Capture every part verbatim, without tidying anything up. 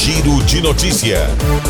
Giro de Notícia.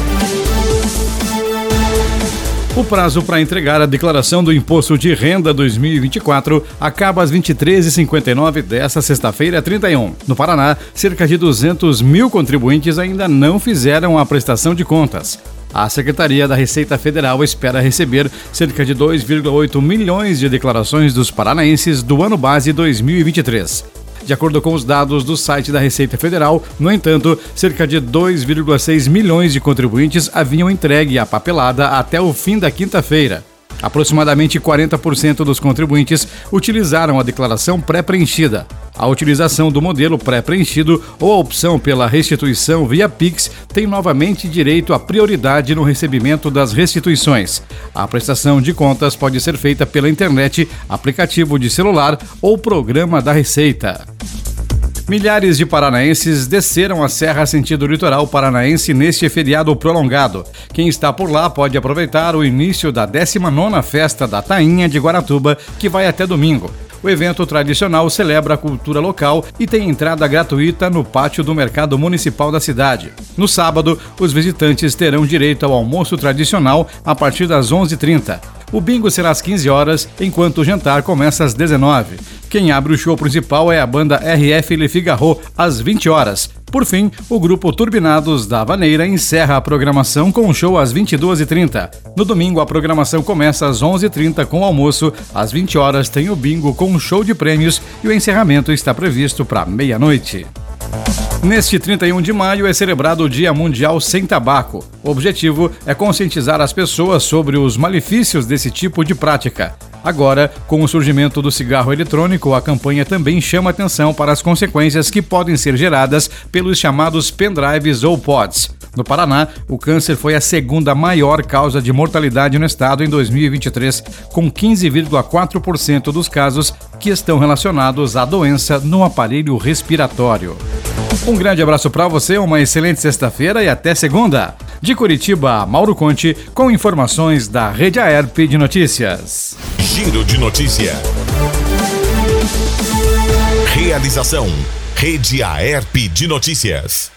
O prazo para entregar a declaração do Imposto de Renda dois mil e vinte e quatro acaba às vinte e três e cinquenta e nove desta sexta-feira, trinta e um. No Paraná, cerca de duzentos mil contribuintes ainda não fizeram a prestação de contas. A Secretaria da Receita Federal espera receber cerca de dois vírgula oito milhões de declarações dos paranaenses do ano base dois mil e vinte e três. De acordo com os dados do site da Receita Federal, no entanto, cerca de dois vírgula seis milhões de contribuintes haviam entregue a papelada até o fim da quinta-feira. Aproximadamente quarenta por cento dos contribuintes utilizaram a declaração pré-preenchida. A utilização do modelo pré-preenchido ou a opção pela restituição via Pix tem novamente direito à prioridade no recebimento das restituições. A prestação de contas pode ser feita pela internet, aplicativo de celular ou programa da Receita. Milhares de paranaenses desceram a serra sentido litoral paranaense neste feriado prolongado. Quem está por lá pode aproveitar o início da décima nona Festa da Tainha de Guaratuba, que vai até domingo. O evento tradicional celebra a cultura local e tem entrada gratuita no pátio do Mercado Municipal da cidade. No sábado, os visitantes terão direito ao almoço tradicional a partir das onze e trinta. O bingo será às quinze horas, enquanto o jantar começa às dezenove. Quem abre o show principal é a banda R F Le Figaro, às vinte horas. Por fim, o grupo Turbinados da Vaneira encerra a programação com um show às vinte e duas e trinta. No domingo, a programação começa às onze e trinta com o almoço. Às vinte horas tem o bingo com um show de prêmios e o encerramento está previsto para meia-noite. Neste trinta e um de maio é celebrado o Dia Mundial Sem Tabaco. O objetivo é conscientizar as pessoas sobre os malefícios desse tipo de prática. Agora, com o surgimento do cigarro eletrônico, a campanha também chama atenção para as consequências que podem ser geradas pelos chamados pendrives ou pods. No Paraná, o câncer foi a segunda maior causa de mortalidade no estado em dois mil e vinte e três, com quinze vírgula quatro por cento dos casos que estão relacionados à doença no aparelho respiratório. Um grande abraço para você, uma excelente sexta-feira e até segunda. De Curitiba, Mauro Conte, com informações da Rede Aerp de Notícias. Giro de Notícia. Realização: Rede Aerp de Notícias.